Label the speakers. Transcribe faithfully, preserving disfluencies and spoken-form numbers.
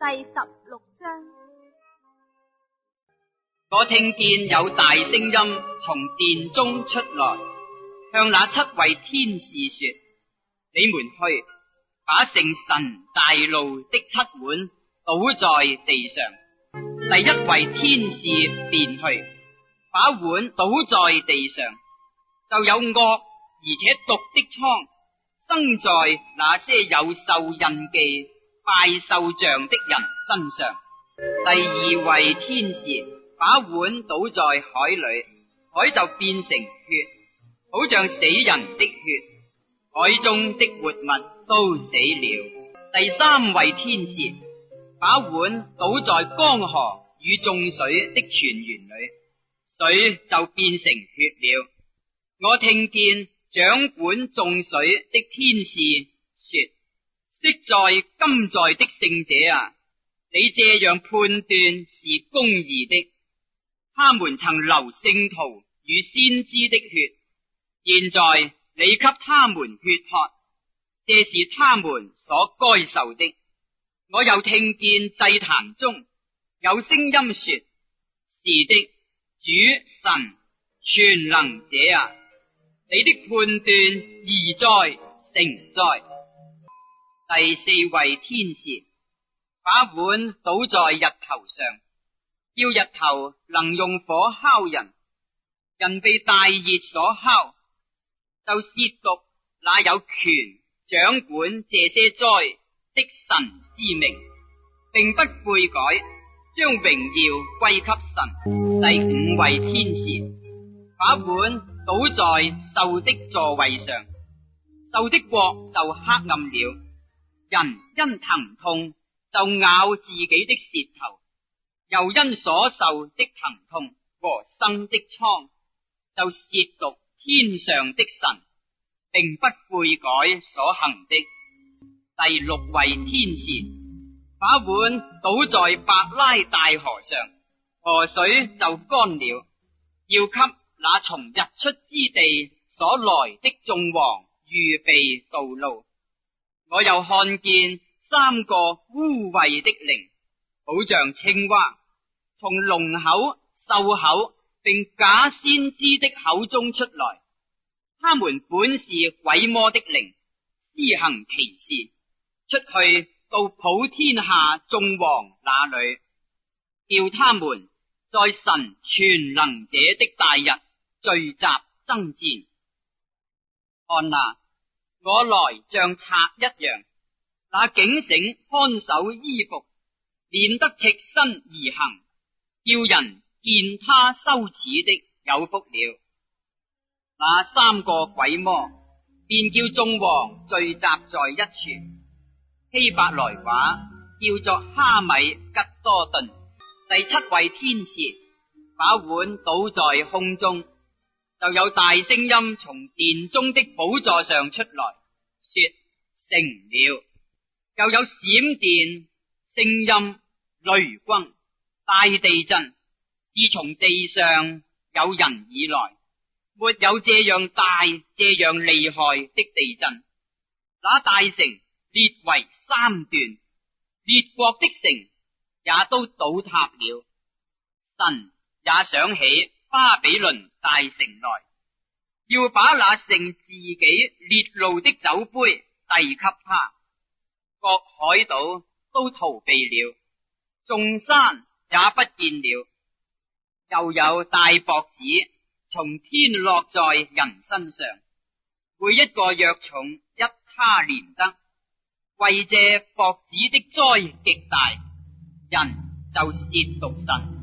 Speaker 1: 第十六章。
Speaker 2: 我聽見有大聲音從殿中出來，向那七位天使說：你們去，把盛神大怒的七碗倒在地上。第一位天使便去，把碗倒在地上，就有惡而且毒的瘡生在那些有獸印記拜獸像的人身上。第二位天使把碗倒在海裏，海就變成血，好像死人的血，海中的活物都死了。第三位天使把碗倒在江河與眾水的泉源裏，水就變成血了。我聽見掌管眾水的天使說：昔在今在的聖者啊，你這樣判斷是公義的。他們曾流聖徒與先知的血，現在你給他們血喝，這是他們所該受的。我又聽見祭壇中有聲音說：是的，主神全能者啊，你的判斷義哉，誠哉。第四位天使把碗倒在日頭上，要日頭能用火烤人，人被大熱所烤，就褻瀆那有權掌管這些災的神之名，並不悔改，將榮耀歸給神。第五位天使把碗倒在獸的座位上，獸的國就黑暗了，人因疼痛就咬自己的舌頭，又因所受的疼痛和生的瘡，就褻瀆天上的神，並不悔改所行的。第六位天使把碗倒在伯拉大河上，河水就乾了，要給那從日出之地所來的眾王預備道路。我又看見三個污穢的靈，好像青蛙，從龍口、獸口並假先知的口中出來。他們本是鬼魔的靈，施行奇事，出去到普天下眾王那裏，叫他們在神全能者的大日聚集爭戰。看哪，我來像賊一樣，那警醒看守衣服，免得赤身而行，叫人見他羞恥的有福了。那三個鬼魔便叫眾王聚集在一處，希伯來話叫做哈米吉多頓。第七位天使把碗倒在空中，就有大聲音從殿中的寶座上出來，說：成了。又有閃電、聲音、雷轟、大地震。自從地上有人以來，沒有這樣大、這樣厲害的地震。那大城裂為三段，列國的城也都倒塌了。神也想起巴比倫大城來，要把那盛自己烈怒的酒杯遞給他。各海島都逃避了，眾山也不見了。又有大雹子從天落在人身上，每一個約重一他連得。為這雹子的災極大，人就褻瀆神。